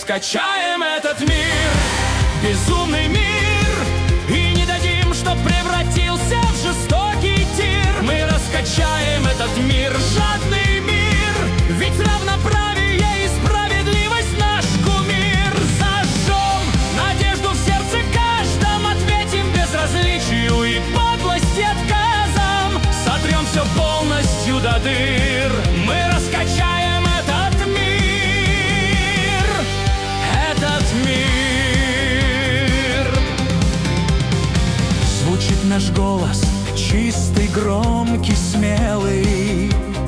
раскачаем этот мир, безумный мир, и не дадим, чтоб превратился в жестокий тир. Мы раскачаем этот мир, жадный мир, ведь равноправие и справедливость наш кумир. Зажжем надежду в сердце каждом, ответим безразличию и подлости отказом, сотрем все полностью до дыр. Мы раскачаем этот мир, этот мир. Звучит наш голос, чистый, громкий, смелый.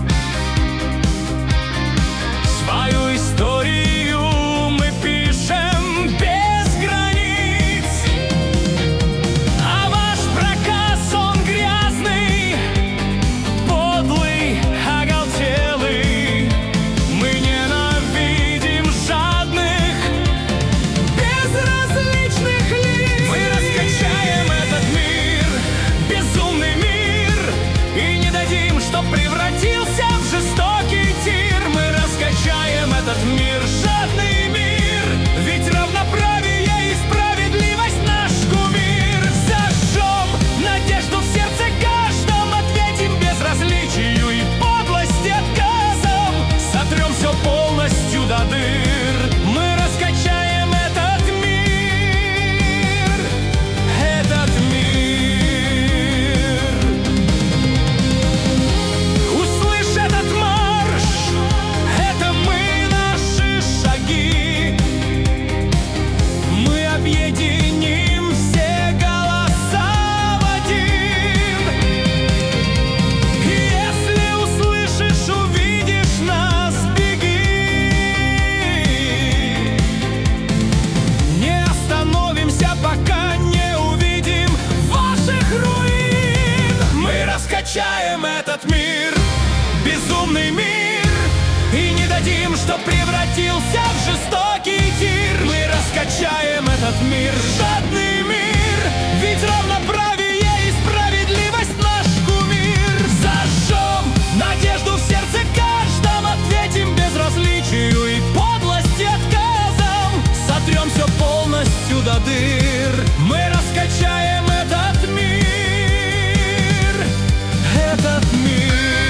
Свою историю мы пишем без границ, а ваш проказ, он грязный, подлый, оголтелый. Мы ненавидим жадных, безразличных лиц. Мы раскачаем этот мир, безумный мир, и не дадим, чтоб превратился в жестокий тир. Мы раскачаем этот мир, жадный мир, ведь равноправие и справедливость наш кумир. Зажжем надежду в сердце каждом, ответим безразличию и подлости отказом, сотрем все полностью до дыр. Мы раскачаем этот мир, этот мир. Услышь этот марш, это мы, наши шаги. Мы объединим все голоса в один. И если услышишь, увидишь нас, беги. Не остановимся, пока не увидим ваших руин. Мы раскачаем этот мир, безумный мир, и не дадим, чтоб превратился в жестокий тир. Мы раскачаем этот мир, жадный мир, ведь равноправие и справедливость наш кумир. Зажжем надежду в сердце каждом, ответим безразличию и подлости отказом, сотрем все полностью до дыр. Мы раскачаем этот мир, этот мир.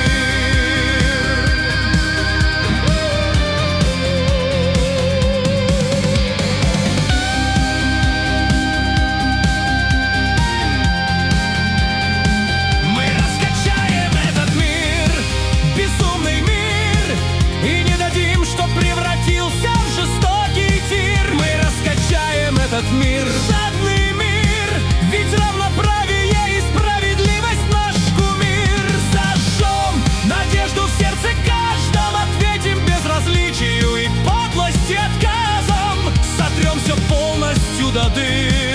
Мы раскачаем этот мир, безумный мир, и не дадим, чтоб превратился в жестокий тир. Мы раскачаем этот мир, жадный мир, ведь равноправие и справедливость наш кумир. Зажжем надежду в сердце каждом, ответим безразличию и подлости отказом, сотрем все полностью до дыр.